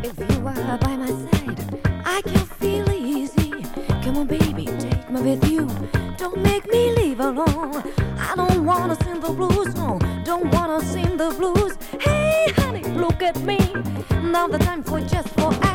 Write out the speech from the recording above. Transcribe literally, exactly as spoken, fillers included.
If you are by my side, I can feel easy. Come on, baby, take me with you. Don't make me leave alone. I don't wanna sing the blues, no. Don't wanna sing the blues. Hey, honey, look at me. Now the time for just for